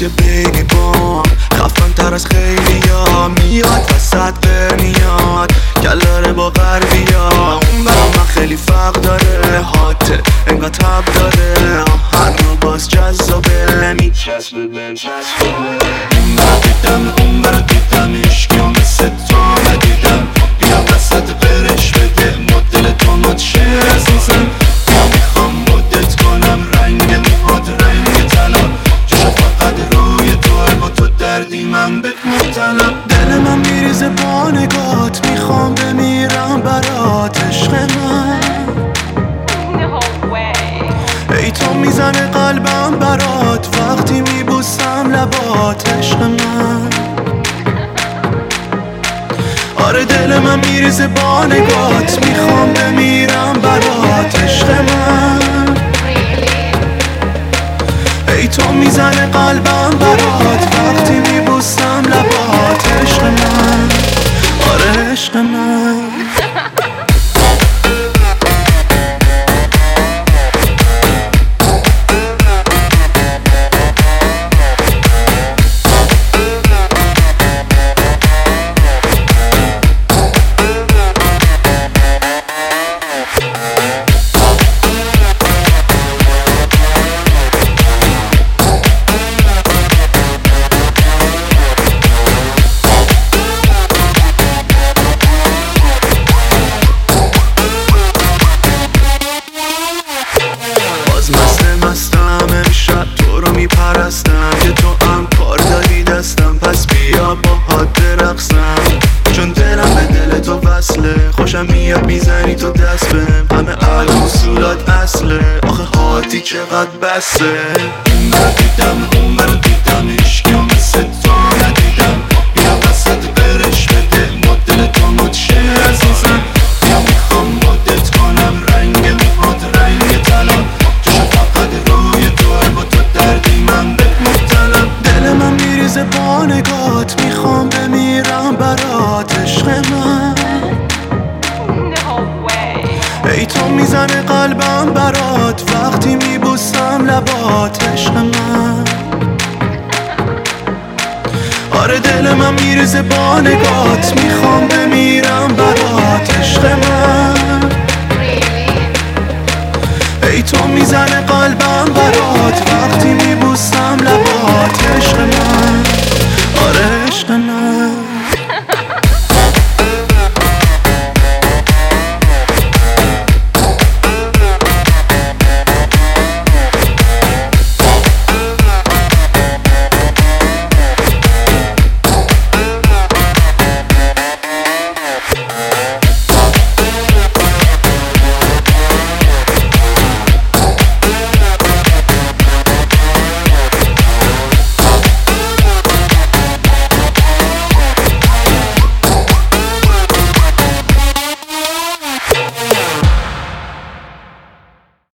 که بیبی بام خفن تر از خیلی ها میاد وسط برمیاد گلاره با غربی ها اون برا من خیلی فرق داره هاته انگاه تب داره هر رو باز جذابه میچسبه بهم چسبه این برا دیدم اون برا دیدم عشقی ها مثل تو ندیدم بیا وسط برش بده مدل تو مد شعر عزیزم بیا میخوام مدت کنم رنگ موهات رنگ طلا چشم فقط روی توه با تو دردی من بهت مبتلم دل من میریزه با نگات میخوام بمیرم برات عشق من ای تو میزنه قلبم برات وقتی میبوسم لبات عشق من آره دل من میریزه با نگات میخوام بمیرم برات عشق من ای تو میزنه قلبم برات وقتی میبوسم لبات عشق من آره عشق من مستم امشب تو رو میپرستم که تو هم کار داری دستم پس بیا باهات برقصم چون دلم به دل تو وصله خوشم میاد میزنی تو دست بهم همه اصولات اصله آخه هاتی چقدر بسه این برا دیدم اون برا دیدم عشقی ها مثل تو ندیدم بیا وسط برش بده مدل تو مد شعر عزیزم بیا میخوام مدت کنم رنگ موهات رنگ طلا با نگات میخوام بمیرم برات عشق من ای تو میزنه قلبم برات وقتی میبوسم لبات عشق من آره دل من میریزه با نگات میخوام